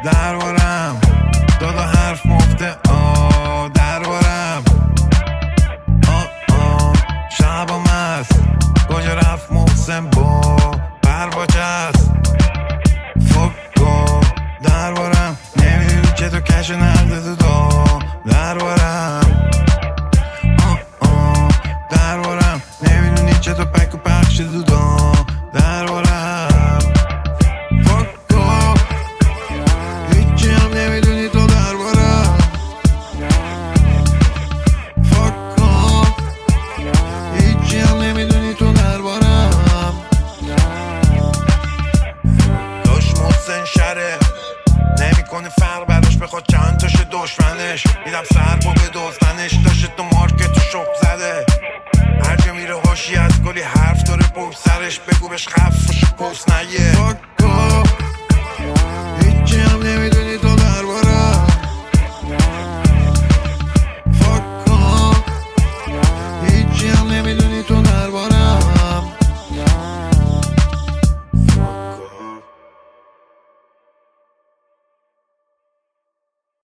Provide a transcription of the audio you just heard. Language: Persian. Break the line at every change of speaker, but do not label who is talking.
دربارم دادا حرف مفته دربارم شبام هست کجا رفت محسن با برباچه هست فکو دربارم نمیدونی که تو کش نرده تو دربارم دربارم نمیدونی چه تو پک و پخش تو دربارم فکو هیچی هم نمیدونی تو دربارم فکو هیچی هم نمیدونی تو دربارم داش محسن شره نمیکنه فرق براش بخواد چند تاش دشمنش میدم سر با به دوستنش داشته تو مارکت تو شب زده هر جا میره هاشی از گلی حرف داره پشت سرش بگو بهش خفش پست نگه فکو هیچی هم نمیدونی